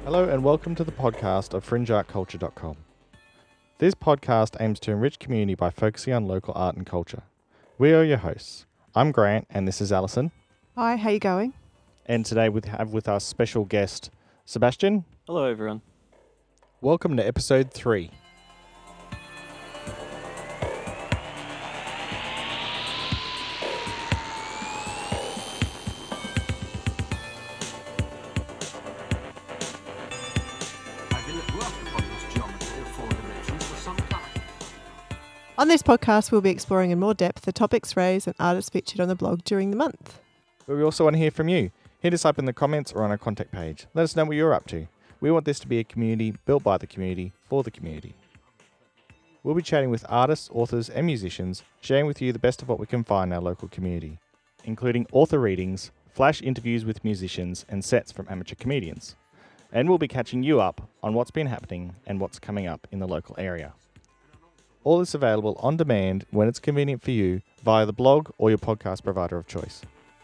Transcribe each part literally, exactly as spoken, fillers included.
Hello and welcome to the podcast of fringe art culture dot com. This podcast aims to enrich community by focusing on local art and culture. We are your hosts. I'm Grant and this is Alison. Hi, how you going? And today we have with us special guest Sebastian. Hello everyone. Welcome to episode three. On this podcast, we'll be exploring in more depth the topics raised and artists featured on the blog during the month. But we also want to hear from you. Hit us up in the comments or on our contact page. Let us know what you're up to. We want this to be a community built by the community for the community. We'll be chatting with artists, authors and musicians, sharing with you the best of what we can find in our local community, including author readings, flash interviews with musicians and sets from amateur comedians. And we'll be catching you up on what's been happening and what's coming up in the local area. All this available on demand when it's convenient for you via the blog or your podcast provider of choice.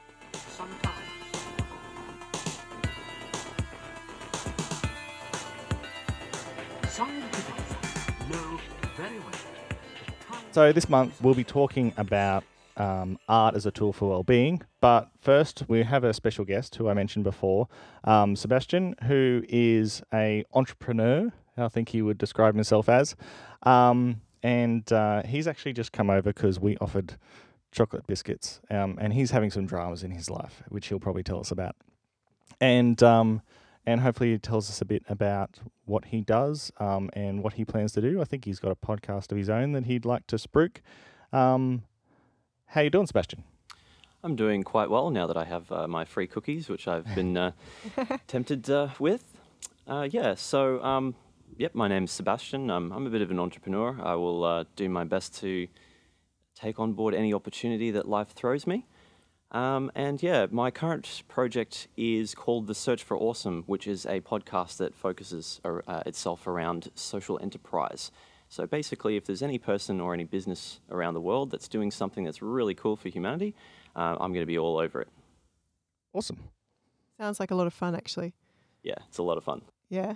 So this month we'll be talking about um, art as a tool for well-being, but first we have a special guest who I mentioned before, um, Sebastian, who is a entrepreneur, I think he would describe himself as. Um, And uh, he's actually just come over because we offered chocolate biscuits, um, and he's having some dramas in his life, which he'll probably tell us about. And um, and hopefully he tells us a bit about what he does um, and what he plans to do. I think he's got a podcast of his own that he'd like to spruik. Um, how you doing, Sebastian? I'm doing quite well now that I have uh, my free cookies, which I've been uh, tempted uh, with. Uh, yeah, so... Um, Yep, my name's Sebastian. Um, I'm a bit of an entrepreneur. I will uh, do my best to take on board any opportunity that life throws me. Um, and yeah, my current project is called The Search for Awesome, which is a podcast that focuses uh, itself around social enterprise. So basically, if there's any person or any business around the world that's doing something that's really cool for humanity, uh, I'm going to be all over it. Awesome. Sounds like a lot of fun, actually. Yeah, it's a lot of fun. Yeah.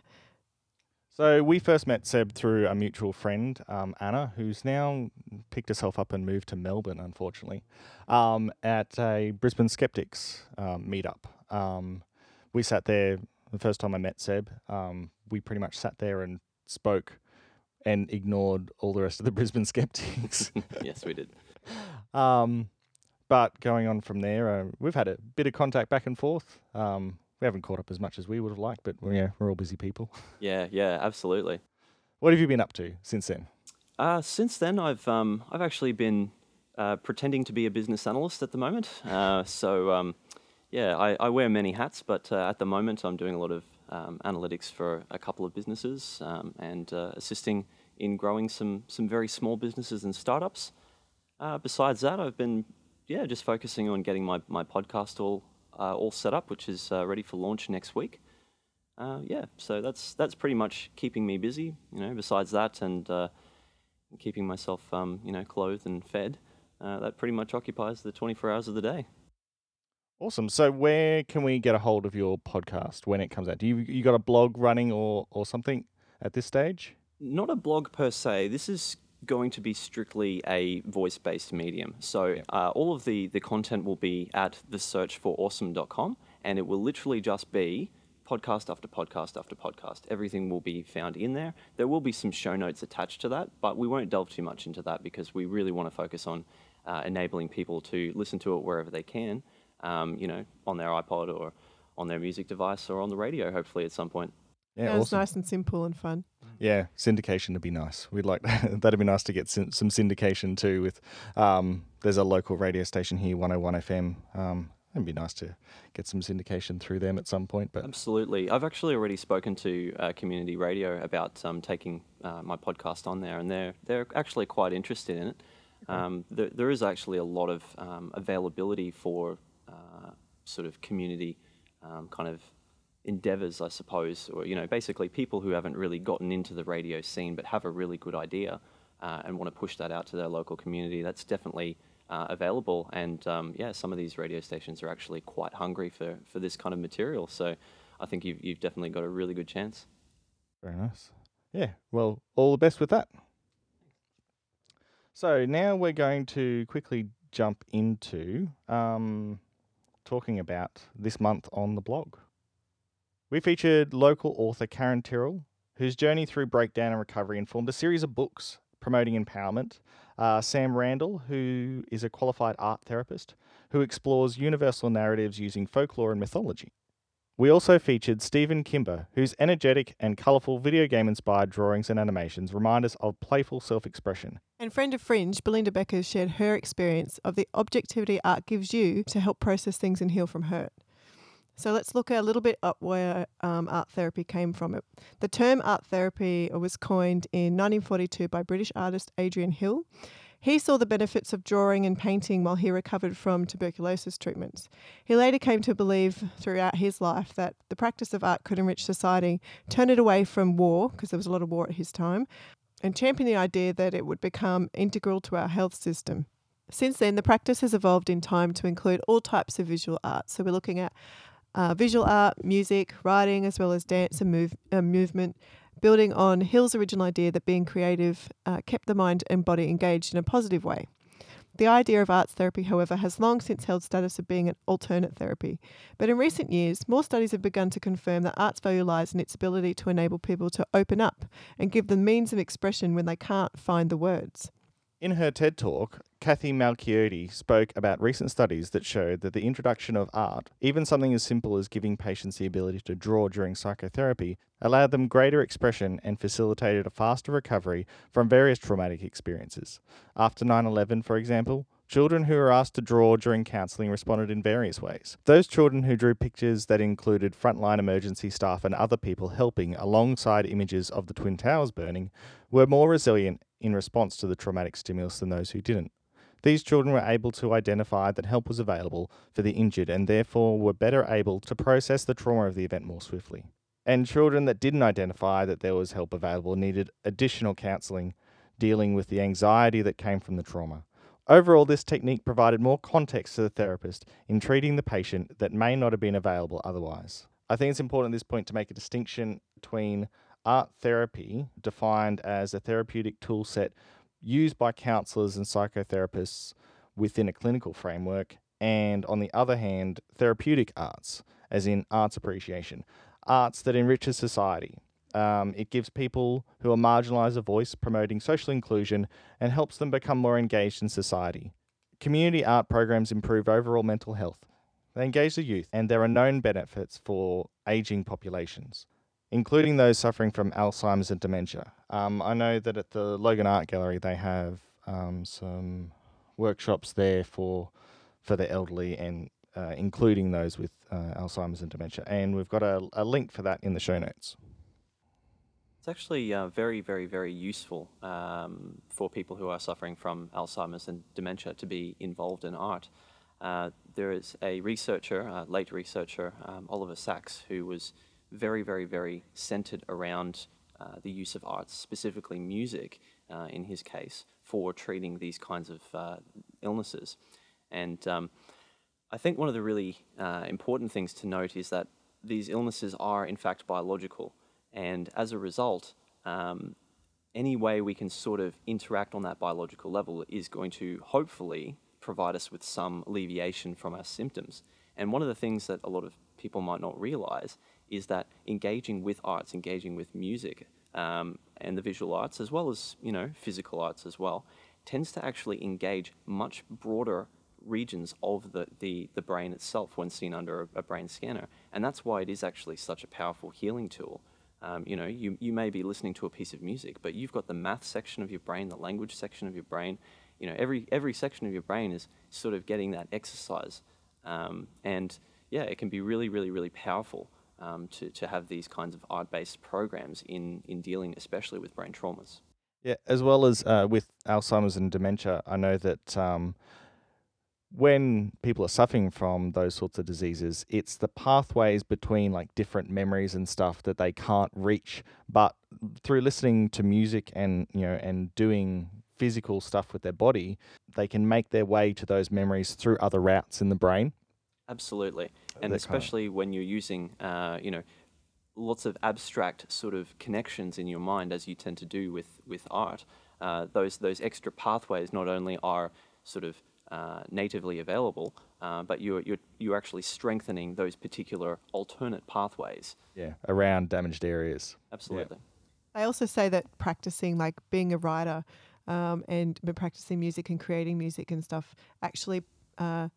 So we first met Seb through a mutual friend, um, Anna, who's now picked herself up and moved to Melbourne, unfortunately, um, at a Brisbane Skeptics um, meetup. Um, we sat there, the first time I met Seb, um, we pretty much sat there and spoke and ignored all the rest of the Brisbane Skeptics. Yes, we did. Um, but going on from there, uh, we've had a bit of contact back and forth. Um, We haven't caught up as much as we would have liked, but yeah, we're all busy people. Yeah, yeah, absolutely. What have you been up to since then? Uh, since then, I've um, I've actually been uh, pretending to be a business analyst at the moment. Uh, so um, yeah, I, I wear many hats, but uh, at the moment, I'm doing a lot of um, analytics for a couple of businesses um, and uh, assisting in growing some some very small businesses and startups. Uh, besides that, I've been yeah just focusing on getting my my podcast all. Uh, all set up, which is uh, ready for launch next week. Uh, yeah, so that's that's pretty much keeping me busy. You know, besides that, and uh, keeping myself, um, you know, clothed and fed. Uh, that pretty much occupies the twenty-four hours of the day. Awesome. So, where can we get a hold of your podcast when it comes out? Do you you got a blog running or or something at this stage? Not a blog per se. This is going to be strictly a voice-based medium. So Yep. uh, all of the, the content will be at the search for awesome dot com, and it will literally just be podcast after podcast after podcast. Everything will be found in there. There will be some show notes attached to that, but we won't delve too much into that because we really want to focus on uh, enabling people to listen to it wherever they can, um, you know, on their iPod or on their music device or on the radio, hopefully at some point. Yeah, Sounds awesome. nice and simple and fun. Yeah, syndication would be nice. We'd like that'd be nice to get syn- some syndication too. With um, there's a local radio station here, one oh one F M. Um, it'd be nice to get some syndication through them at some point. But Absolutely, I've actually already spoken to uh, community radio about um, taking uh, my podcast on there, and they're they're actually quite interested in it. Um, there, there is actually a lot of um, availability for uh, sort of community um, kind of endeavors, I suppose, or, you know, basically people who haven't really gotten into the radio scene but have a really good idea uh, and want to push that out to their local community. That's definitely uh, available. And um, yeah, some of these radio stations are actually quite hungry for, for this kind of material. So I think you've you've definitely got a really good chance. Very nice. Yeah, well, all the best with that. So now we're going to quickly jump into um, talking about this month on the blog. We featured local author Karen Tyrrell, whose journey through breakdown and recovery informed a series of books promoting empowerment. Uh, Sam Randall, who is a qualified art therapist, who explores universal narratives using folklore and mythology. We also featured Stephen Kimber, whose energetic and colourful video game-inspired drawings and animations remind us of playful self-expression. And friend of Fringe, Belinda Becker, shared her experience of the objectivity art gives you to help process things and heal from hurt. So let's look a little bit at where um, art therapy came from. It. The term art therapy was coined in nineteen forty-two by British artist Adrian Hill. He saw the benefits of drawing and painting while he recovered from tuberculosis treatments. He later came to believe throughout his life that the practice of art could enrich society, turn it away from war, because there was a lot of war at his time, and champion the idea that it would become integral to our health system. Since then, the practice has evolved in time to include all types of visual art. So we're looking at uh, visual art, music, writing, as well as dance and move, uh, movement, building on Hill's original idea that being creative uh, kept the mind and body engaged in a positive way. The idea of arts therapy, however, has long since held status of being an alternate therapy. But in recent years, more studies have begun to confirm that art's value lies in its ability to enable people to open up and give them means of expression when they can't find the words. In her TED Talk, Kathy Malchiodi spoke about recent studies that showed that the introduction of art, even something as simple as giving patients the ability to draw during psychotherapy, allowed them greater expression and facilitated a faster recovery from various traumatic experiences. After nine eleven, for example, children who were asked to draw during counselling responded in various ways. Those children who drew pictures that included frontline emergency staff and other people helping alongside images of the Twin Towers burning were more resilient in response to the traumatic stimulus than those who didn't. These children were able to identify that help was available for the injured and therefore were better able to process the trauma of the event more swiftly. And children that didn't identify that there was help available needed additional counselling dealing with the anxiety that came from the trauma. Overall, this technique provided more context to the therapist in treating the patient that may not have been available otherwise. I think it's important at this point to make a distinction between art therapy, defined as a therapeutic tool set used by counsellors and psychotherapists within a clinical framework, and on the other hand, therapeutic arts, as in arts appreciation, arts that enriches society. Um, it gives people who are marginalised a voice, promoting social inclusion, and helps them become more engaged in society. Community art programs improve overall mental health. They engage the youth, and there are known benefits for ageing populations, including those suffering from Alzheimer's and dementia. Um, I know that at the Logan Art Gallery they have um, some workshops there for for the elderly, and uh, including those with uh, Alzheimer's and dementia. And we've got a, a link for that in the show notes. It's actually uh, very, very, very useful um, for people who are suffering from Alzheimer's and dementia to be involved in art. Uh, there is a researcher, a late researcher, um, Oliver Sacks, who was very, very, very centered around uh, the use of arts, specifically music, uh, in his case, for treating these kinds of uh, illnesses. And um, I think one of the really uh, important things to note is that these illnesses are, in fact, biological. And as a result, um, any way we can sort of interact on that biological level is going to hopefully provide us with some alleviation from our symptoms. And one of the things that a lot of people might not realize is that engaging with arts, engaging with music, um, and the visual arts, as well as, you know, physical arts as well, tends to actually engage much broader regions of the, the, the brain itself when seen under a, a brain scanner. And that's why it is actually such a powerful healing tool. Um, you know, you, you may be listening to a piece of music, but you've got the math section of your brain, the language section of your brain. You know, every every section of your brain is sort of getting that exercise. Um, and yeah, it can be really, really, really powerful um, to, to have these kinds of art-based programs in, in dealing especially with brain traumas. Yeah, as well as uh, with Alzheimer's and dementia, I know that um, when people are suffering from those sorts of diseases, it's the pathways between like different memories and stuff that they can't reach. But through listening to music and, you know, and doing physical stuff with their body, they can make their way to those memories through other routes in the brain. Absolutely, That and kind of- especially when you're using, uh, you know, lots of abstract sort of connections in your mind, as you tend to do with with art. Uh, those those extra pathways not only are sort of uh, natively available, uh, but you're you're you're actually strengthening those particular alternate pathways. Yeah, around damaged areas. Absolutely. They also say that practicing, like being a writer, um, and been practicing music and creating music and stuff, actually uh,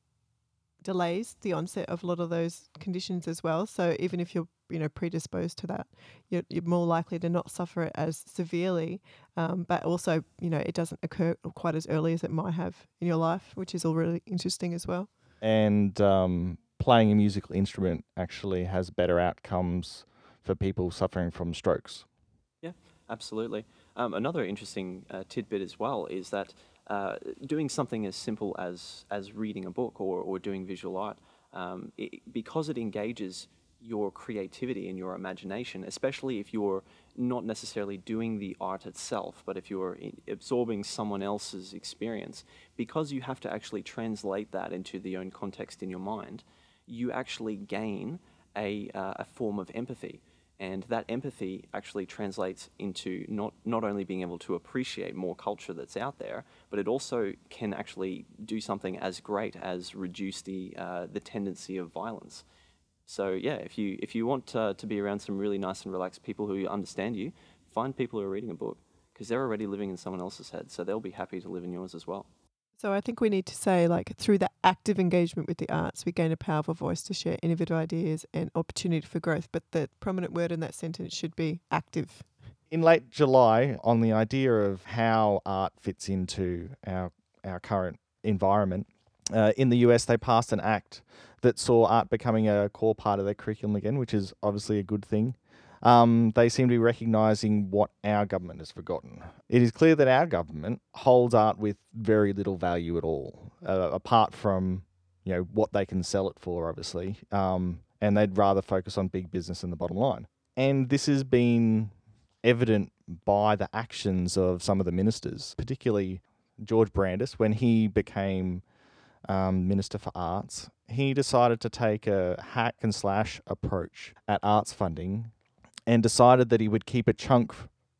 delays the onset of a lot of those conditions as well. So even if you're, you know, predisposed to that, you're, you're more likely to not suffer it as severely. Um, but also, you know, it doesn't occur quite as early as it might have in your life, which is all really interesting as well. And um, playing a musical instrument actually has better outcomes for people suffering from strokes. Yeah, absolutely. Um, another interesting uh, tidbit as well is that uh, doing something as simple as as reading a book or, or doing visual art, um, it, because it engages your creativity and your imagination, especially if you're not necessarily doing the art itself, but if you're in, absorbing someone else's experience, because you have to actually translate that into the own context in your mind, you actually gain a, uh, a form of empathy. And that empathy actually translates into not, not only being able to appreciate more culture that's out there, but it also can actually do something as great as reduce the, uh, the tendency of violence. So yeah, if you, if you want uh, to be around some really nice and relaxed people who understand you, find people who are reading a book, because they're already living in someone else's head, so they'll be happy to live in yours as well. So I think we need to say, like, through the active engagement with the arts, we gain a powerful voice to share innovative ideas and opportunity for growth. But the prominent word in that sentence should be active. In late July, on the idea of how art fits into our our current environment, uh, in the U S they passed an act that saw art becoming a core part of their curriculum again, which is obviously a good thing. Um, they seem to be recognising what our government has forgotten. It is clear that our government holds art with very little value at all, uh, apart from, you know, what they can sell it for, obviously. Um, and they'd rather focus on big business and the bottom line. And this has been evident by the actions of some of the ministers, particularly George Brandis, when he became um, Minister for Arts. He decided to take a hack and slash approach at arts funding and decided that he would keep a chunk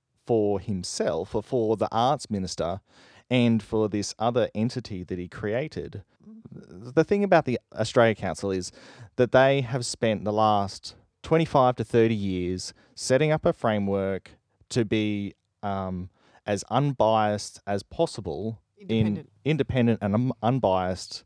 for himself or for the arts minister and for this other entity that he created. The thing about the Australia Council is that they have spent the last twenty-five to thirty years setting up a framework to be um, as unbiased as possible, Independent. in independent and um, unbiased,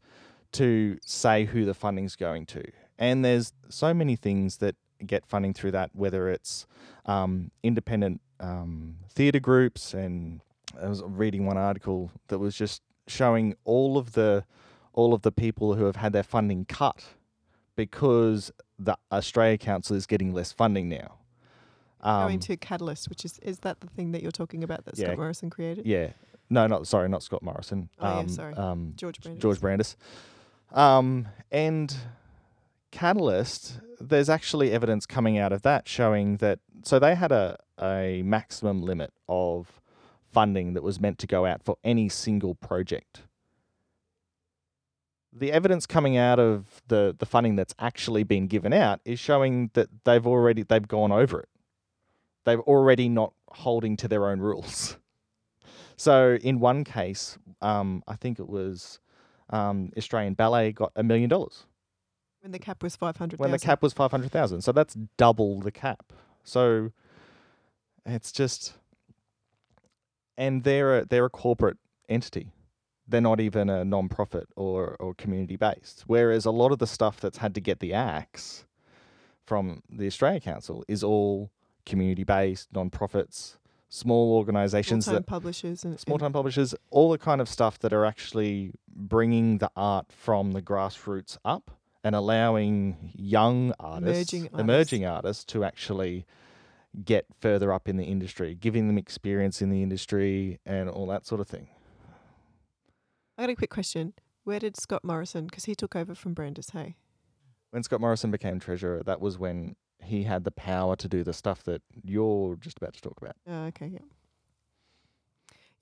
to say who the funding's going to. And there's so many things that get funding through that, whether it's um, independent um, theatre groups. And I was reading one article that was just showing all of the all of the people who have had their funding cut because the Australia Council is getting less funding now. Going Um, to Catalyst, which is, is that the thing that you're talking about that Yeah. Scott Morrison created? yeah, no, not sorry, not Scott Morrison. Oh, yeah, um, sorry. um, George Brandis. George Brandis. Um, and Catalyst, there's actually evidence coming out of that showing that, so they had a, a maximum limit of funding that was meant to go out for any single project. The evidence coming out of the, the funding that's actually been given out is showing that they've already, they've gone over it. They're already not holding to their own rules. So in one case, um, I think it was um, Australian Ballet got a million dollars. When the cap was five hundred thousand. When the cap was five hundred thousand. So that's double the cap. So it's just, and they're a, they're a corporate entity. They're not even a non-profit or, or community-based. Whereas a lot of the stuff that's had to get the axe from the Australia Council is all community-based, non-profits, small organisations, Small-time that publishers. And, small-time publishers, all the kind of stuff that are actually bringing the art from the grassroots up and allowing young artists, Emerging artists. emerging artists to actually get further up in the industry, giving them experience in the industry and all that sort of thing. I got a quick question. Where did Scott Morrison, because he took over from Brandis, hey? When Scott Morrison became treasurer, that was when he had the power to do the stuff that you're just about to talk about. Oh, okay, yeah.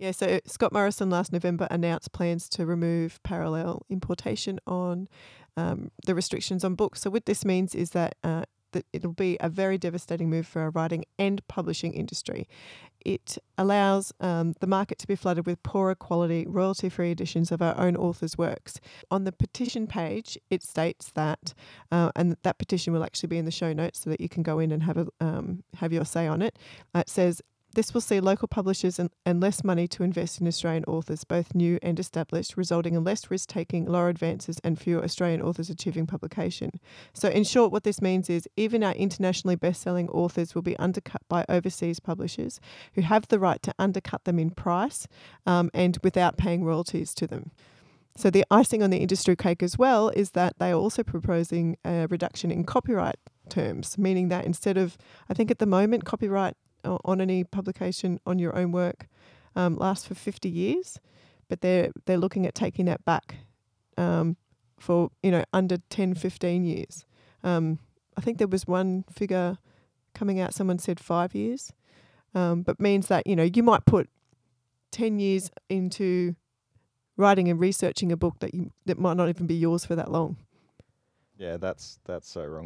Yeah, so Scott Morrison last November announced plans to remove parallel importation on um, the restrictions on books. So what this means is that, uh, that it'll be a very devastating move for our writing and publishing industry. It allows um, the market to be flooded with poorer quality, royalty-free editions of our own authors' works. On the petition page, it states that, uh, and that petition will actually be in the show notes so that you can go in and have a um, have your say on it. Uh, it says, this will see local publishers and, and less money to invest in Australian authors, both new and established, resulting in less risk-taking, lower advances and fewer Australian authors achieving publication. So in short, what this means is even our internationally best-selling authors will be undercut by overseas publishers who have the right to undercut them in price um, and without paying royalties to them. So the icing on the industry cake as well is that they are also proposing a reduction in copyright terms, meaning that instead of, I think at the moment, copyright on any publication on your own work um, lasts for fifty years, but they're they're looking at taking that back um, for you know under ten, fifteen years. Um, I think there was one figure coming out, someone said five years, um, but means that you know you might put ten years into writing and researching a book that you that might not even be yours for that long. Yeah, that's that's so wrong.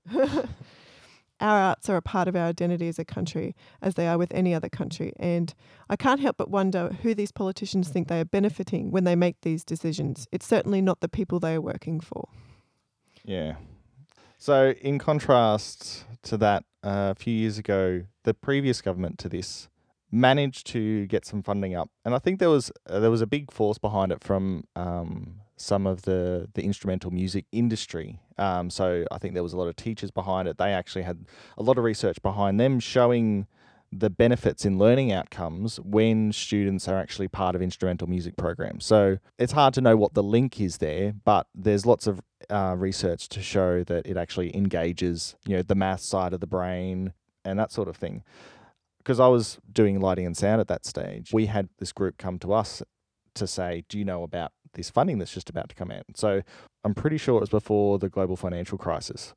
Our arts are a part of our identity as a country, as they are with any other country. And I can't help but wonder who these politicians think they are benefiting when they make these decisions. It's certainly not the people they are working for. Yeah. So in contrast to that, uh, a few years ago, the previous government to this managed to get some funding up, and I think there was uh, there was a big force behind it from um, some of the the instrumental music industry. Um, so I think there was a lot of teachers behind it. They actually had a lot of research behind them showing the benefits in learning outcomes when students are actually part of instrumental music programs. So it's hard to know what the link is there, but there's lots of uh, research to show that it actually engages, you know, the math side of the brain and that sort of thing. Because I was doing lighting and sound at that stage, we had this group come to us to say, do you know about this funding that's just about to come out? So I'm pretty sure it was before the global financial crisis.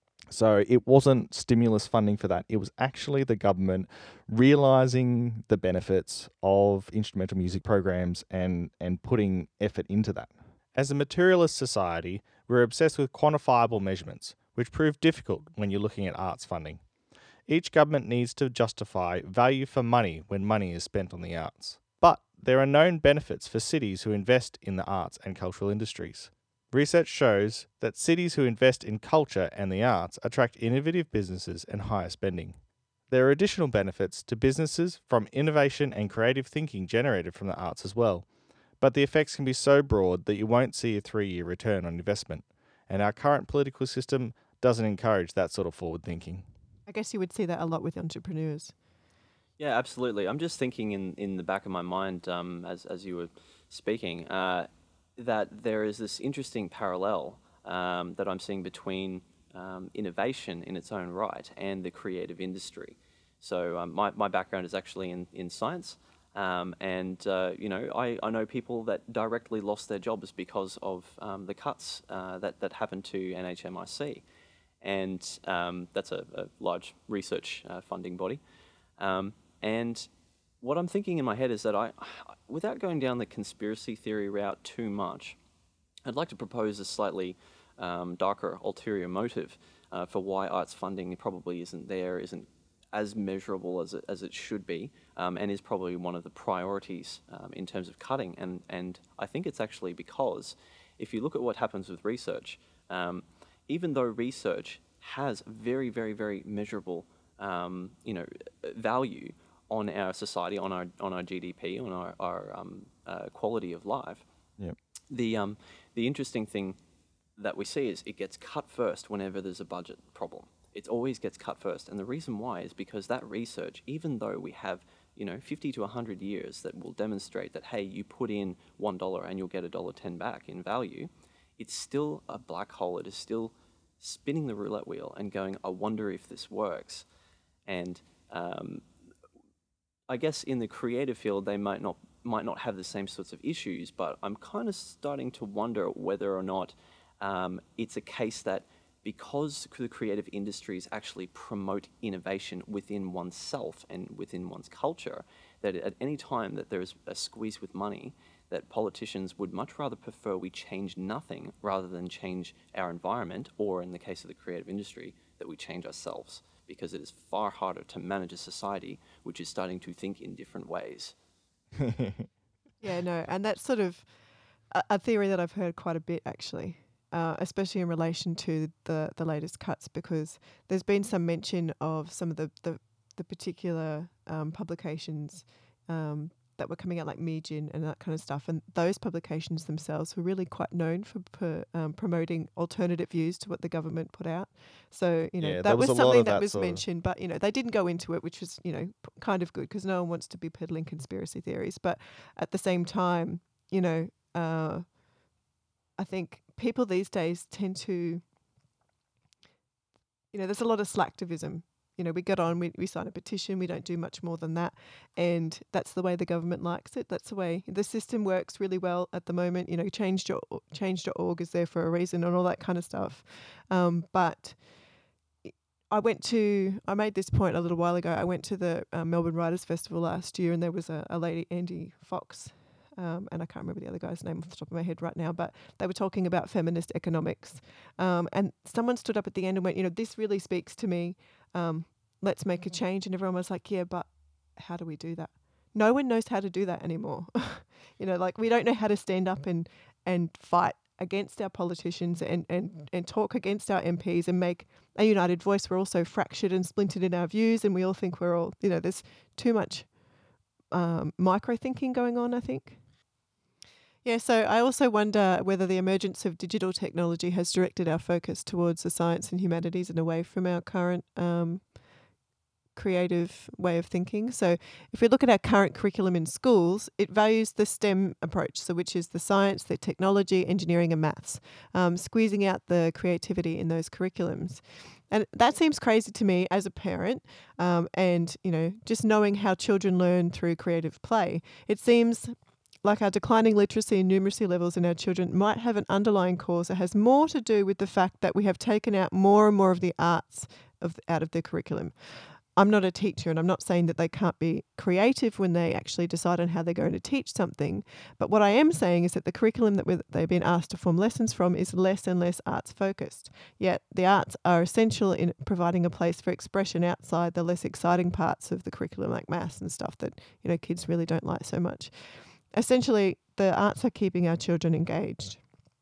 So it wasn't stimulus funding for that. It was actually the government realizing the benefits of instrumental music programs and, and putting effort into that. As a materialist society, we're obsessed with quantifiable measurements, which prove difficult when you're looking at arts funding. Each government needs to justify value for money when money is spent on the arts. But there are known benefits for cities who invest in the arts and cultural industries. Research shows that cities who invest in culture and the arts attract innovative businesses and higher spending. There are additional benefits to businesses from innovation and creative thinking generated from the arts as well, but the effects can be so broad that you won't see a three-year return on investment, and our current political system doesn't encourage that sort of forward thinking. I guess you would see that a lot with entrepreneurs. Yeah, absolutely. I'm just thinking in, in the back of my mind um, as, as you were speaking, uh, that there is this interesting parallel um, that I'm seeing between um, innovation in its own right and the creative industry. So um, my, my background is actually in, in science, um, and uh, you know I, I know people that directly lost their jobs because of um, the cuts uh, that, that happened to N H M I C, and um, that's a, a large research uh, funding body. Um, and what I'm thinking in my head is that I, without going down the conspiracy theory route too much, I'd like to propose a slightly um, darker ulterior motive uh, for why arts funding probably isn't there, isn't as measurable as it, as it should be, um, and is probably one of the priorities um, in terms of cutting. And, and I think it's actually because if you look at what happens with research, um, even though research has very, very, very measurable um, you know, value on our society, on our on our G D P, on our, our um, uh, quality of life. Yep. The um, the interesting thing that we see is it gets cut first whenever there's a budget problem. It always gets cut first, and the reason why is because that research, even though we have you know fifty to a hundred years that will demonstrate that hey, you put in one dollar and you'll get a dollar ten back in value, it's still a black hole. It is still spinning the roulette wheel and going, I wonder if this works, and um, I guess in the creative field, they might not might not have the same sorts of issues, but I'm kind of starting to wonder whether or not um, it's a case that because the creative industries actually promote innovation within oneself and within one's culture, that at any time that there is a squeeze with money, that politicians would much rather prefer we change nothing rather than change our environment, or in the case of the creative industry, that we change ourselves, because it is far harder to manage a society which is starting to think in different ways. Yeah, no, and that's sort of a, a theory that I've heard quite a bit actually, uh, especially in relation to the, the latest cuts, because there's been some mention of some of the, the, the particular um, publications um, that were coming out, like Median and that kind of stuff, and those publications themselves were really quite known for, for um, promoting alternative views to what the government put out. So, you know, Yeah, there that was was a lot something of that, that was sort of- mentioned, but, you know, they didn't go into it, which was, you know, p- kind of good, because no one wants to be peddling conspiracy theories. But at the same time, you know, uh, I think people these days tend to, you know, there's a lot of slacktivism. You know, we get on, we, we sign a petition, we don't do much more than that. And that's the way the government likes it. That's the way the system works really well at the moment. You know, change dot change dot org is there for a reason and all that kind of stuff. Um, but I went to, I made this point a little while ago. I went to the uh, Melbourne Writers Festival last year, and there was a, a lady, Andy Fox, um, and I can't remember the other guy's name off the top of my head right now, but they were talking about feminist economics. Um, and someone stood up at the end and went, you know, this really speaks to me. Um, let's make a change. And everyone was like, yeah, but how do we do that? No one knows how to do that anymore. You know, like we don't know how to stand up and, and fight against our politicians and, and, and talk against our M Ps and make a united voice. We're also fractured and splintered in our views, and we all think we're all, you know, there's too much um, micro thinking going on, I think. Yeah, so I also wonder whether the emergence of digital technology has directed our focus towards the science and humanities and away from our current um, creative way of thinking. So if we look at our current curriculum in schools, it values the STEM approach, so which is the science, the technology, engineering and maths, um, squeezing out the creativity in those curriculums. And that seems crazy to me as a parent, um, and, you know, just knowing how children learn through creative play. It seems like our declining literacy and numeracy levels in our children might have an underlying cause that has more to do with the fact that we have taken out more and more of the arts of out of their curriculum. I'm not a teacher, and I'm not saying that they can't be creative when they actually decide on how they're going to teach something. But what I am saying is that the curriculum that we're, they've been asked to form lessons from is less and less arts focused. Yet the arts are essential in providing a place for expression outside the less exciting parts of the curriculum, like maths and stuff that, you know, kids really don't like so much. Essentially, the arts are keeping our children engaged.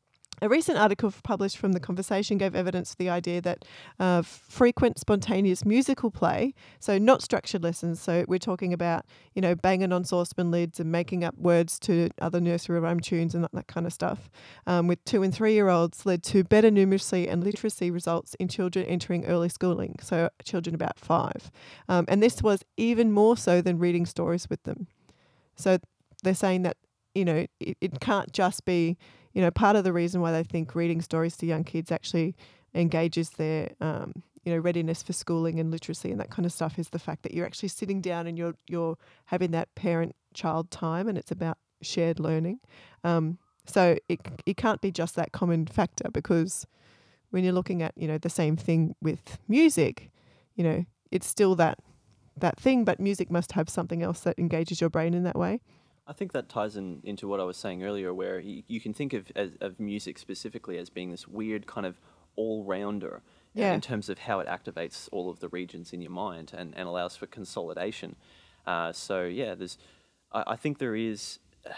A recent article published from The Conversation gave evidence for the idea that uh, frequent spontaneous musical play, so not structured lessons, so we're talking about, you know, banging on saucepan lids and making up words to other nursery rhyme tunes and that, that kind of stuff, um, with two and three-year-olds led to better numeracy and literacy results in children entering early schooling, so children about five. Um, and this was even more so than reading stories with them. So they're saying that, you know, it, it can't just be, you know, part of the reason why they think reading stories to young kids actually engages their, um, you know, readiness for schooling and literacy and that kind of stuff is the fact that you're actually sitting down and you're you're having that parent-child time, and it's about shared learning. Um, so it it can't be just that common factor, because when you're looking at, you know, the same thing with music, you know, it's still that that thing, but music must have something else that engages your brain in that way. I think that ties in into what I was saying earlier, where you, you can think of, as, of music specifically as being this weird kind of all-rounder uh, Yeah. in terms of how it activates all of the regions in your mind and, and allows for consolidation. Uh, so yeah, there's, I, I think there is uh,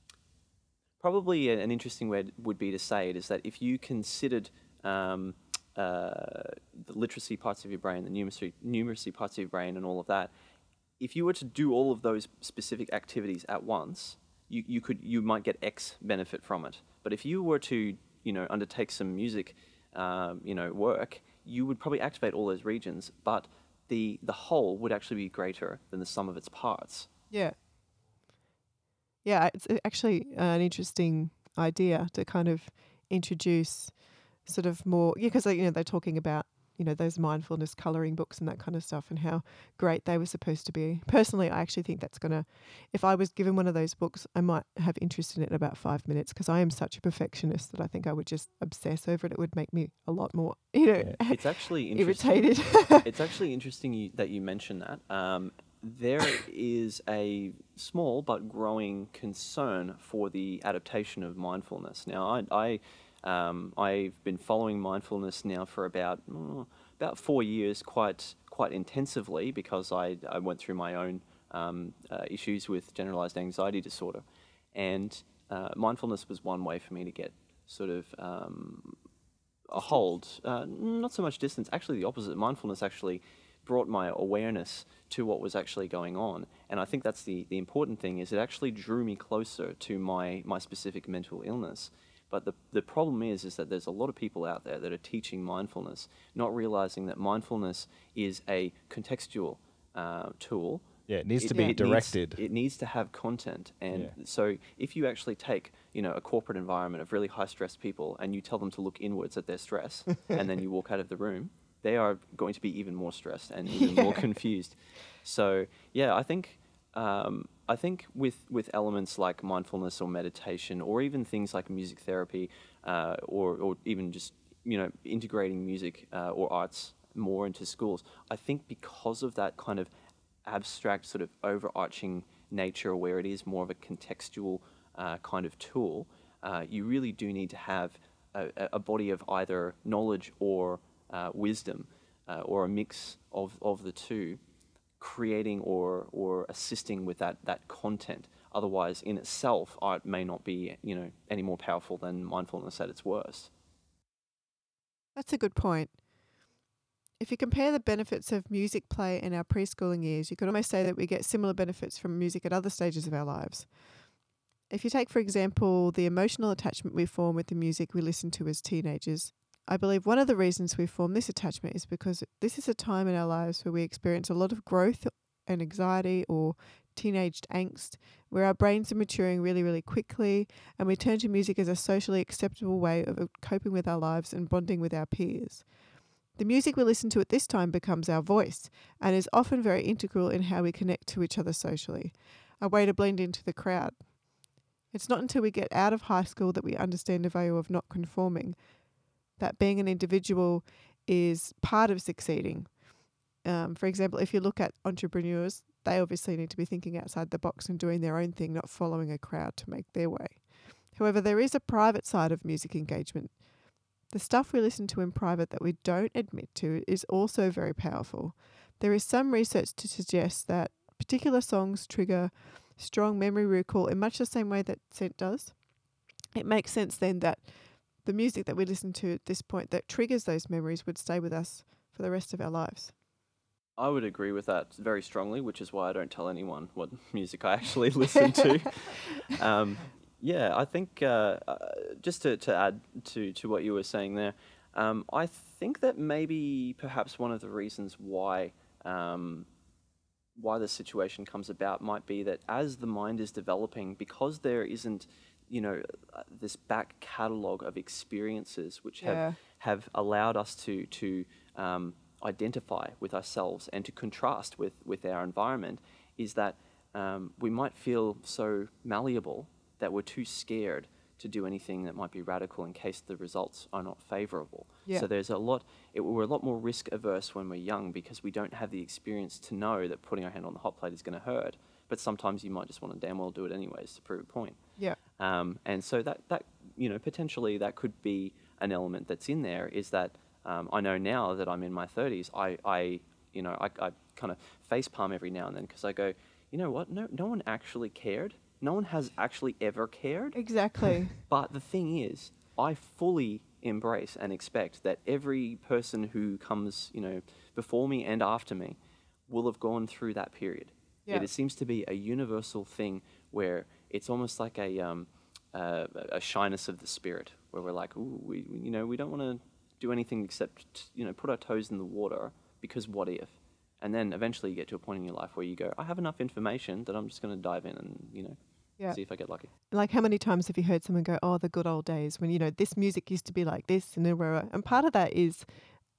probably a- an interesting way would be to say it is that if you considered um, uh, the literacy parts of your brain, the numeracy, numeracy parts of your brain, and all of that, if you were to do all of those specific activities at once, you, you could you might get X benefit from it. But if you were to, you know, undertake some music, um, you know, work, you would probably activate all those regions, but the the whole would actually be greater than the sum of its parts. Yeah. Yeah, it's a- actually an interesting idea to kind of introduce sort of more, yeah, because, you know, they're talking about you know, those mindfulness colouring books and that kind of stuff and how great they were supposed to be. Personally, I actually think that's going to, if I was given one of those books, I might have interest in it in about five minutes because I am such a perfectionist that I think I would just obsess over it. It would make me a lot more, you know, Yeah. It's actually interesting. irritated. It's actually interesting you, that you mention that. Um, there is a small but growing concern for the adaptation of mindfulness. Now, I, I um, I've been following mindfulness now for about mm, about four years, quite quite intensively, because I, I went through my own um, uh, issues with generalized anxiety disorder, and uh, mindfulness was one way for me to get sort of um, a hold, uh, not so much distance. Actually, the opposite. Mindfulness actually brought my awareness to what was actually going on, and I think that's the the important thing. Is it actually drew me closer to my my specific mental illness. But the the problem is is that there's a lot of people out there that are teaching mindfulness, not realizing that mindfulness is a contextual uh, tool. Yeah, it needs It- to be it needs- directed. it needs to have content, and Yeah. so if you actually take, you know, a corporate environment of really high stress people and you tell them to look inwards at their stress, and then you walk out of the room, they are going to be even more stressed and even more Yeah. confused. So yeah, I think um, I think with with elements like mindfulness or meditation, or even things like music therapy, uh, or or even just, you know, integrating music uh, or arts more into schools, I think because of that kind of abstract sort of overarching nature, where it is more of a contextual uh, kind of tool, uh, you really do need to have a, a body of either knowledge or uh, wisdom, uh, or a mix of, of the two, creating or or assisting with that that content. Otherwise, in itself, art may not be, you know, any more powerful than mindfulness at its worst. That's a good point. If you compare the benefits of music play in our preschooling years, you could almost say that we get similar benefits from music at other stages of our lives. If you take, for example, the emotional attachment we form with the music we listen to as teenagers, I believe one of the reasons we form this attachment is because this is a time in our lives where we experience a lot of growth and anxiety or teenaged angst, where our brains are maturing really, really quickly, and we turn to music as a socially acceptable way of coping with our lives and bonding with our peers. The music we listen to at this time becomes our voice and is often very integral in how we connect to each other socially, a way to blend into the crowd. It's not until we get out of high school that we understand the value of not conforming, that being an individual is part of succeeding. Um, for example, if you look at entrepreneurs, they obviously need to be thinking outside the box and doing their own thing, not following a crowd to make their way. However, there is a private side of music engagement. The stuff we listen to in private that we don't admit to is also very powerful. There is some research to suggest that particular songs trigger strong memory recall in much the same way that scent does. It makes sense then that the music that we listen to at this point that triggers those memories would stay with us for the rest of our lives. I would agree with that very strongly, which is why I don't tell anyone what music I actually listen to. Um, yeah, I think uh, uh, just to, to add to, to what you were saying there, um, I think that maybe perhaps one of the reasons why um, why the situation comes about might be that as the mind is developing, because there isn't, you know, uh, this back catalogue of experiences which have, Yeah. have allowed us to to um, identify with ourselves and to contrast with, with our environment, is that um, we might feel so malleable that we're too scared to do anything that might be radical in case the results are not favourable. Yeah. So there's a lot, it, we're a lot more risk averse when we're young because we don't have the experience to know that putting our hand on the hot plate is going to hurt. But sometimes you might just want to damn well do it anyways to prove a point. Yeah. Um, and so that, that, you know, potentially that could be an element that's in there, is that um, I know now that I'm in my thirties, I, I you know, I, I kind of face palm every now and then because I go, you know what, no, no one actually cared. No one has actually ever cared. Exactly. But the thing is, I fully embrace and expect that every person who comes, you know, before me and after me will have gone through that period. Yeah. It, it seems to be a universal thing where it's almost like a um, uh, a shyness of the spirit, where we're like, ooh, we, you know, we don't want to do anything except, you know, put our toes in the water because what if? And then eventually you get to a point in your life where you go, I have enough information that I'm just going to dive in and, you know, Yeah. see if I get lucky. Like, how many times have you heard someone go, oh, the good old days when, you know, this music used to be like this and then, and part of that is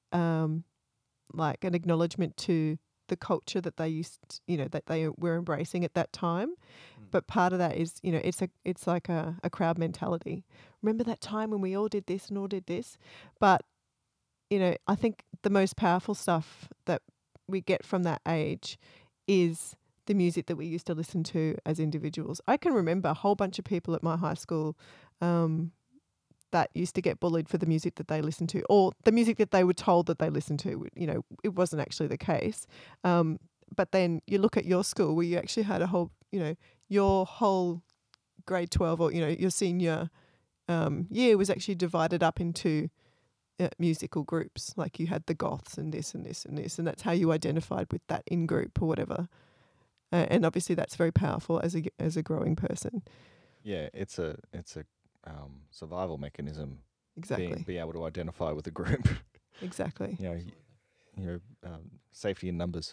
um, like an acknowledgement to the culture that they used, you know, that they were embracing at that time. Mm. But part of that is, you know, it's a it's like a, a crowd mentality. Remember that time when we all did this and all did this? But, you know, I think the most powerful stuff that we get from that age is the music that we used to listen to as individuals. I can remember a whole bunch of people at my high school um, that used to get bullied for the music that they listened to, or the music that they were told that they listened to. You know, it wasn't actually the case. Um, but then you look at your school where you actually had a whole, you know, your whole grade twelve or, you know, your senior um, year was actually divided up into uh, musical groups. Like you had the goths and this and this and this, and that's how you identified with that in group or whatever. Uh, and obviously that's very powerful as a as a growing person. Yeah, it's a it's a um, survival mechanism. Exactly. Being, be able to identify with a group. Exactly. You know, y- you know, um, safety in numbers.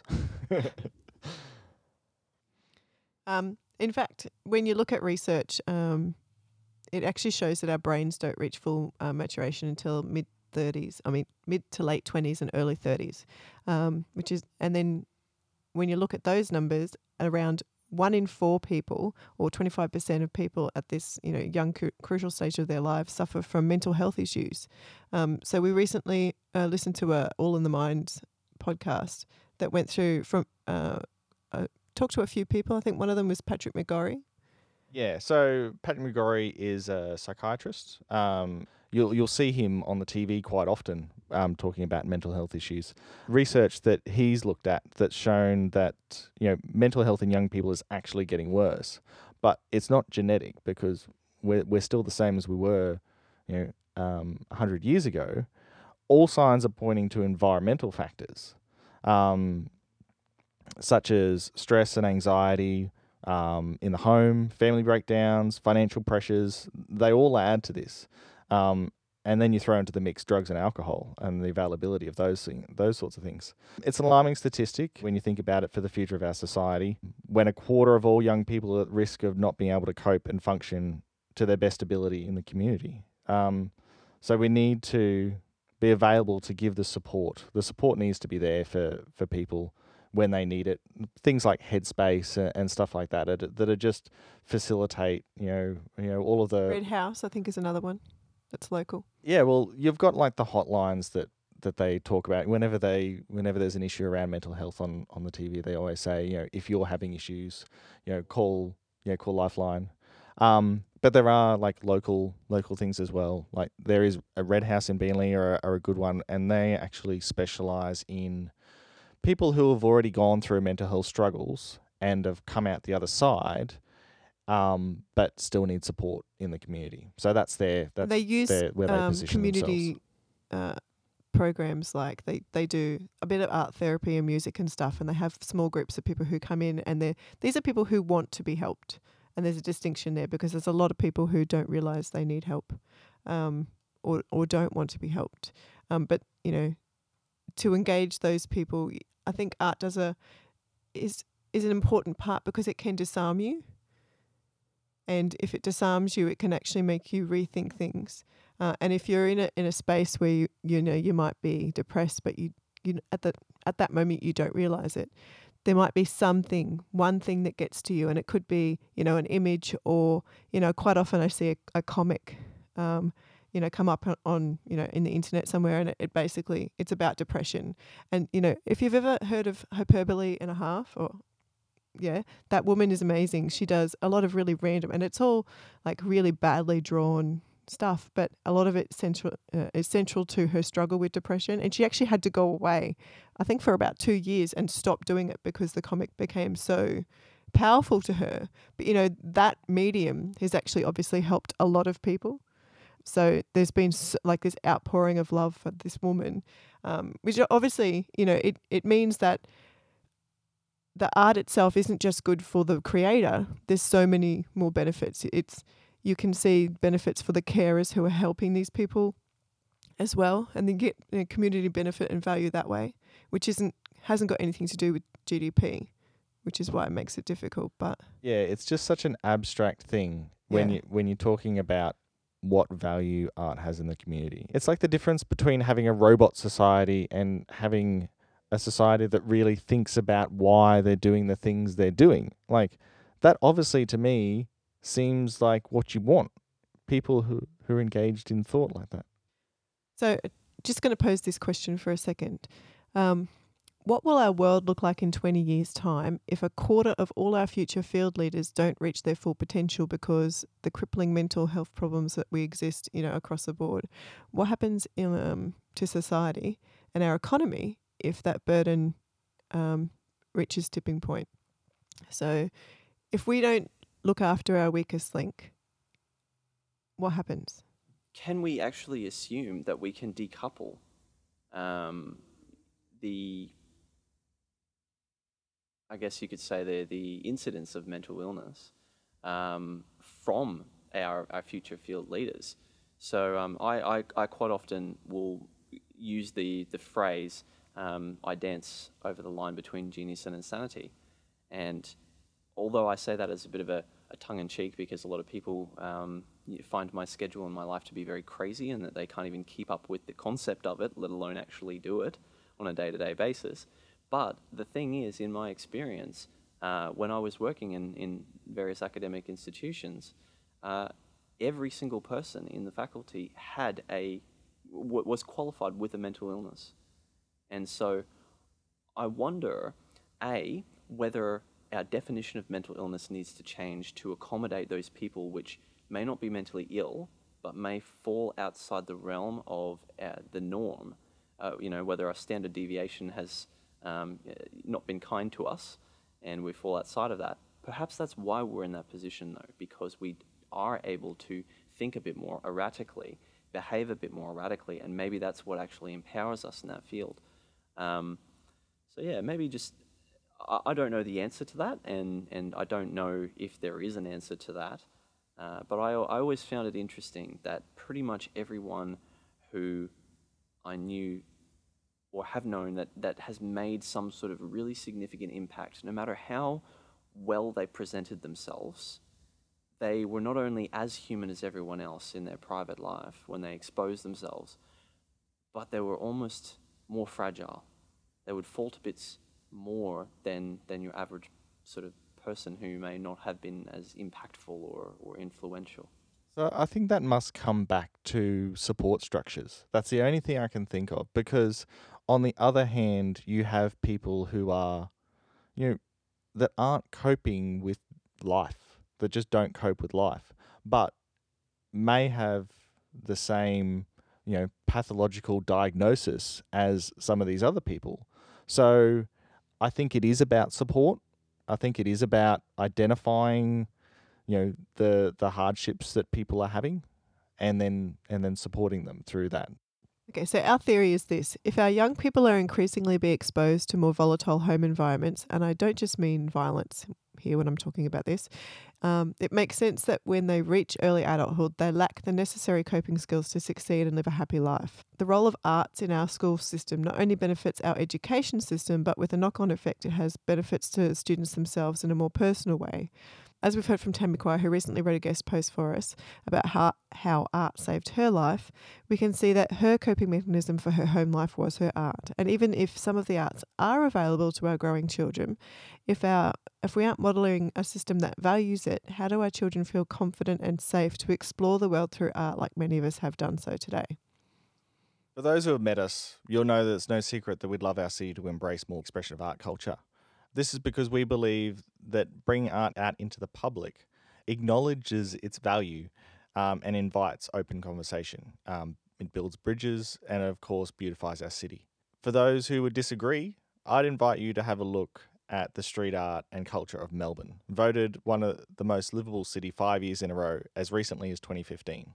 um, in fact, when you look at research, um, it actually shows that our brains don't reach full uh, maturation until mid thirties. I mean, mid to late twenties and early thirties, um, which is and then. When you look at those numbers, around one in four people, or twenty-five percent of people at this, you know, young cru- crucial stage of their lives, suffer from mental health issues. Um, so we recently uh, listened to a All in the Mind podcast that went through from uh, uh, talked to a few people. I think one of them was Patrick McGorry. Yeah, so Patrick McGorry is a psychiatrist. Um, you'll you'll see him on the T V quite often, um, talking about mental health issues. Research that he's looked at that's shown that, you know, mental health in young people is actually getting worse, but it's not genetic because we're we're still the same as we were, you know, um, a hundred years ago. All signs are pointing to environmental factors, um, such as stress and anxiety. Um, in the home, family breakdowns, financial pressures, they all add to this. Um, and then you throw into the mix drugs and alcohol and the availability of those thing, those sorts of things. It's an alarming statistic when you think about it for the future of our society. When a quarter of all young people are at risk of not being able to cope and function to their best ability in the community. Um, so we need to be available to give the support. The support needs to be there for, for people when they need it. Things like Headspace and, and stuff like that are, that are just facilitate, you know, you know, all of the Red House, I think, is another one that's local. Yeah, well, you've got like the hotlines that, that they talk about whenever they whenever there's an issue around mental health on, on the T V. They always say, you know, if you're having issues, you know, call you know call Lifeline. Um, but there are like local local things as well. Like there is a Red House in Beenleigh are, are a good one, and they actually specialize in people who have already gone through mental health struggles and have come out the other side, um, but still need support in the community. So that's their that's they use their, where they um, position community uh, programs. Like they, they do a bit of art therapy and music and stuff, and they have small groups of people who come in, and they these are people who want to be helped. And there's a distinction there because there's a lot of people who don't realise they need help, um, or or don't want to be helped. Um, but you know, to engage those people, I think art does a is is an important part because it can disarm you. And if it disarms you, it can actually make you rethink things. Uh, and if you're in a in a space where you you know you might be depressed, but you you at the at that moment you don't realize it, there might be something, one thing that gets to you, and it could be you know an image, or you know quite often I see a, a comic, um, you know come up on, on you know in the internet somewhere, and it, it basically it's about depression. And you know if you've ever heard of Hyperbole and a Half, or yeah, that woman is amazing. She does a lot of really random, and it's all like really badly drawn stuff, but a lot of it central uh, is central to her struggle with depression. And she actually had to go away, I think, for about two years and stop doing it because the comic became so powerful to her. But you know that medium has actually obviously helped a lot of people. So there's been so, like this outpouring of love for this woman, um, which obviously you know it it means that the art itself isn't just good for the creator. There's so many more benefits. It's you can see benefits for the carers who are helping these people as well, and then get you know, community benefit and value that way, which isn't hasn't got anything to do with G D P, which is why it makes it difficult. But yeah, it's just such an abstract thing when Yeah. you when you're talking about what value art has in the community. It's like the difference between having a robot society and having a society that really thinks about why they're doing the things they're doing. Like, that obviously to me seems like what you want. People who, who are engaged in thought like that. So just going to pose this question for a second. Um, what will our world look like in twenty years' time if a quarter of all our future field leaders don't reach their full potential because the crippling mental health problems that we exist, you know, across the board? What happens in, um, to society and our economy if that burden um, reaches tipping point? So if we don't look after our weakest link, what happens? Can we actually assume that we can decouple um, the, I guess you could say the the incidence of mental illness um, from our, our future field leaders? So um, I, I, I quite often will use the, the phrase, um, I dance over the line between genius and insanity. And although I say that as a bit of a, a tongue-in-cheek, because a lot of people um, find my schedule and my life to be very crazy and that they can't even keep up with the concept of it, let alone actually do it on a day-to-day basis. But the thing is, in my experience, uh, when I was working in, in various academic institutions, uh, every single person in the faculty had a, w- was qualified with a mental illness. And so I wonder, A, whether our definition of mental illness needs to change to accommodate those people which may not be mentally ill, but may fall outside the realm of uh, the norm. Uh, you know, whether our standard deviation has um, not been kind to us and we fall outside of that. Perhaps that's why we're in that position, though, because we are able to think a bit more erratically, behave a bit more erratically, and maybe that's what actually empowers us in that field. Um, so yeah, maybe just, I, I don't know the answer to that, and, and I don't know if there is an answer to that, uh, but I, I always found it interesting that pretty much everyone who I knew or have known that, that has made some sort of really significant impact, no matter how well they presented themselves, they were not only as human as everyone else in their private life when they exposed themselves, but they were almost more fragile. They would fall to bits more than, than your average sort of person who may not have been as impactful or, or influential. So I think that must come back to support structures. That's the only thing I can think of, because on the other hand, you have people who are, you know, that aren't coping with life, that just don't cope with life, but may have the same, you know, pathological diagnosis as some of these other people. So I think it is about support. I think it is about identifying, you know, the the hardships that people are having, and then and then supporting them through that. Okay, so our theory is this. If our young people are increasingly be exposed to more volatile home environments, and I don't just mean violence here when I'm talking about this, um, it makes sense that when they reach early adulthood, they lack the necessary coping skills to succeed and live a happy life. The role of arts in our school system not only benefits our education system, but with a knock-on effect, it has benefits to students themselves in a more personal way. As we've heard from Tammy Quire, who recently wrote a guest post for us about how, how art saved her life, we can see that her coping mechanism for her home life was her art. And even if some of the arts are available to our growing children, if our if we aren't modelling a system that values it, how do our children feel confident and safe to explore the world through art like many of us have done so today? For those who have met us, you'll know that it's no secret that we'd love our city to embrace more expression of art culture. This is because we believe that bringing art out into the public acknowledges its value um, and invites open conversation. Um, it builds bridges and, of course, beautifies our city. For those who would disagree, I'd invite you to have a look at the street art and culture of Melbourne, voted one of the most livable city five years in a row as recently as twenty fifteen.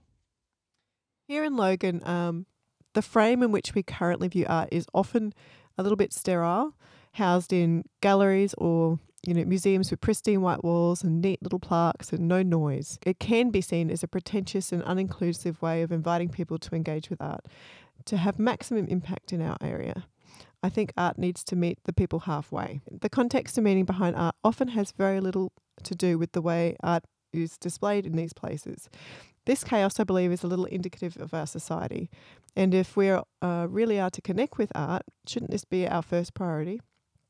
Here in Logan, um, the frame in which we currently view art is often a little bit sterile, housed in galleries or, you know, museums with pristine white walls and neat little plaques and no noise. It can be seen as a pretentious and uninclusive way of inviting people to engage with art, to have maximum impact in our area. I think art needs to meet the people halfway. The context and meaning behind art often has very little to do with the way art is displayed in these places. This chaos, I believe, is a little indicative of our society. And if we uh, really are to connect with art, shouldn't this be our first priority?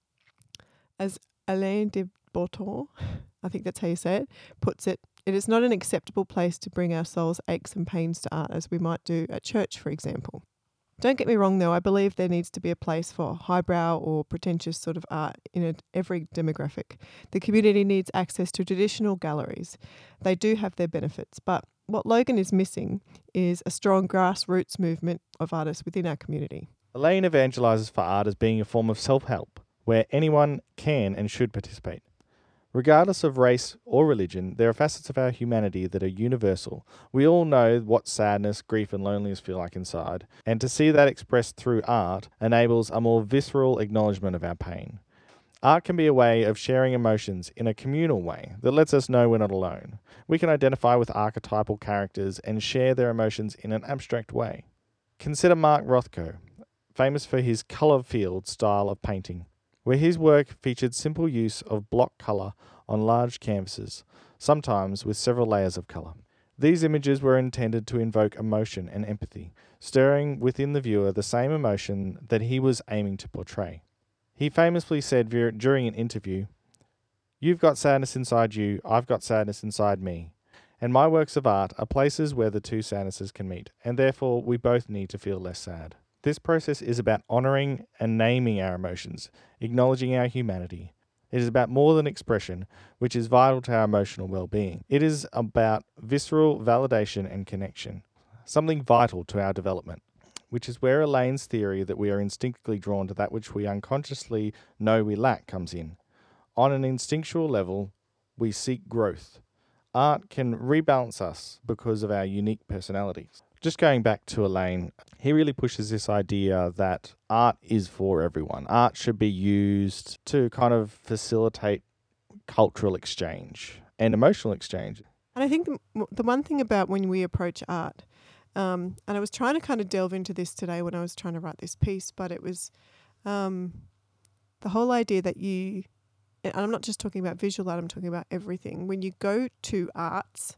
As Alain de Botton, I think that's how you say it, puts it, it is not an acceptable place to bring our soul's aches and pains to art as we might do at church, for example. Don't get me wrong, though. I believe there needs to be a place for highbrow or pretentious sort of art in a, every demographic. The community needs access to traditional galleries. They do have their benefits, but what Logan is missing is a strong grassroots movement of artists within our community. Elaine evangelises for art as being a form of self-help, where anyone can and should participate. Regardless of race or religion, there are facets of our humanity that are universal. We all know what sadness, grief and loneliness feel like inside, and to see that expressed through art enables a more visceral acknowledgement of our pain. Art can be a way of sharing emotions in a communal way that lets us know we're not alone. We can identify with archetypal characters and share their emotions in an abstract way. Consider Mark Rothko, famous for his colour field style of painting, where his work featured simple use of block colour on large canvases, sometimes with several layers of colour. These images were intended to invoke emotion and empathy, stirring within the viewer the same emotion that he was aiming to portray. He famously said during an interview, "You've got sadness inside you, I've got sadness inside me, and my works of art are places where the two sadnesses can meet, and therefore we both need to feel less sad." This process is about honouring and naming our emotions, acknowledging our humanity. It is about more than expression, which is vital to our emotional well-being. It is about visceral validation and connection, something vital to our development, which is where Elaine's theory that we are instinctively drawn to that which we unconsciously know we lack comes in. On an instinctual level, we seek growth. Art can rebalance us because of our unique personalities. Just going back to Elaine, he really pushes this idea that art is for everyone. Art should be used to kind of facilitate cultural exchange and emotional exchange. And I think the, the one thing about when we approach art, um, and I was trying to kind of delve into this today when I was trying to write this piece, but it was um, the whole idea that you, and I'm not just talking about visual art, I'm talking about everything. When you go to arts,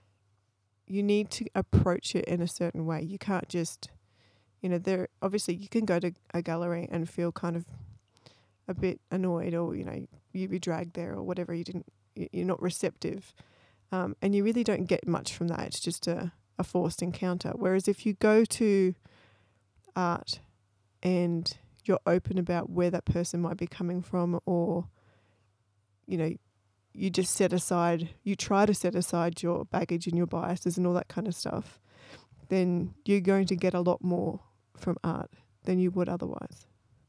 you need to approach it in a certain way. You can't just, you know, there obviously you can go to a gallery and feel kind of a bit annoyed, or, you know, you be dragged there or whatever. You didn't, you're not receptive. Um, and you really don't get much from that. It's just a, a forced encounter. Whereas if you go to art and you're open about where that person might be coming from, or, you know, you just set aside, you try to set aside your baggage and your biases and all that kind of stuff, then you're going to get a lot more from art than you would otherwise.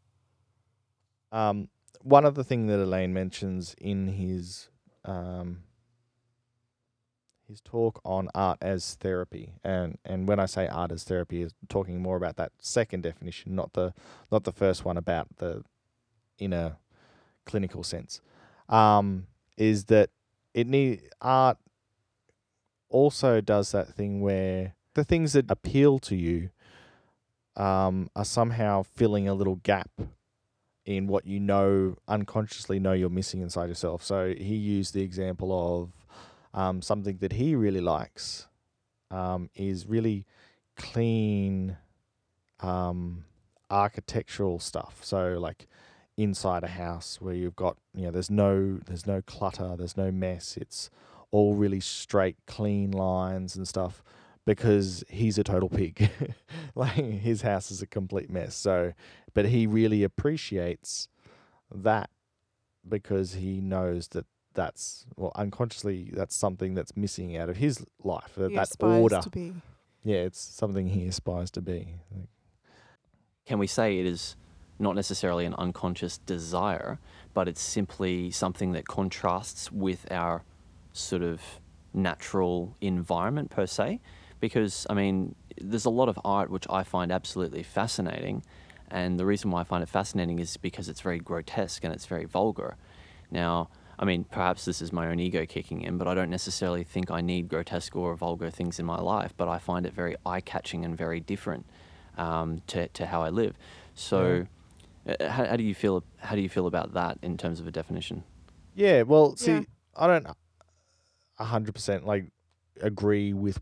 Um, one of the things that Elaine mentions in his um, his talk on art as therapy, and, and when I say art as therapy, is talking more about that second definition, not the not the first one about the inner clinical sense. Um, is that it need art also does that thing where the things that appeal to you um, are somehow filling a little gap in what you know, unconsciously know you're missing inside yourself. So he used the example of um, something that he really likes um, is really clean um, architectural stuff. So like inside a house where you've got, you know, there's no there's no clutter, there's no mess. It's all really straight, clean lines and stuff, because he's a total pig. Like his house is a complete mess. So, but he really appreciates that because he knows that that's, well, unconsciously that's something that's missing out of his life. He that aspires order. to be. Yeah, it's something he aspires to be. Can we say it is not necessarily an unconscious desire, but it's simply something that contrasts with our sort of natural environment per se? Because, I mean, there's a lot of art which I find absolutely fascinating, and the reason why I find it fascinating is because it's very grotesque and it's very vulgar. Now, I mean, perhaps this is my own ego kicking in, but I don't necessarily think I need grotesque or vulgar things in my life, but I find it very eye-catching and very different um, to, to how I live. So... Yeah. How, how do you feel? How do you feel about that in terms of a definition? Yeah, well, see, Yeah. I don't a hundred percent like agree with what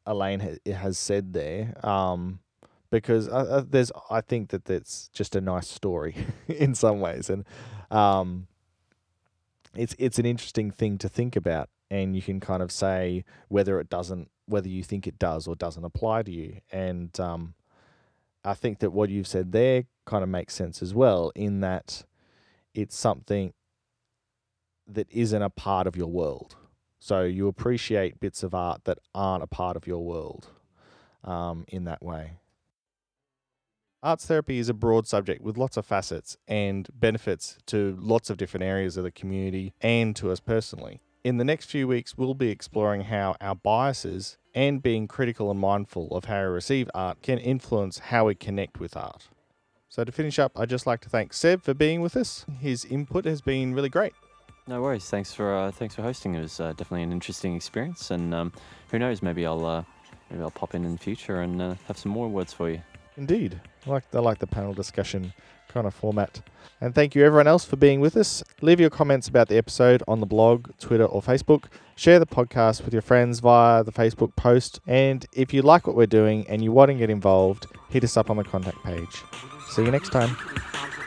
Elaine ha- has said there, um, because uh, uh, there's I think that that's just a nice story in some ways, and um, it's it's an interesting thing to think about, and you can kind of say whether it doesn't, whether you think it does or doesn't apply to you, and um, I think that what you've said there kind of makes sense as well, in that it's something that isn't a part of your world. So you appreciate bits of art that aren't a part of your world um, in that way. Arts therapy is a broad subject with lots of facets and benefits to lots of different areas of the community and to us personally. In the next few weeks, we'll be exploring how our biases and being critical and mindful of how we receive art can influence how we connect with art. So to finish up, I'd just like to thank Seb for being with us. His input has been really great. No worries. Thanks for uh, thanks for hosting. It was uh, definitely an interesting experience, and um, who knows, maybe I'll uh, maybe I'll pop in in the future and uh, have some more words for you. Indeed. I like, I like the panel discussion kind of format. And thank you everyone else for being with us. Leave your comments about the episode on the blog, Twitter or Facebook. Share the podcast with your friends via the Facebook post. And if you like what we're doing and you want to get involved, hit us up on the contact page. See you next time.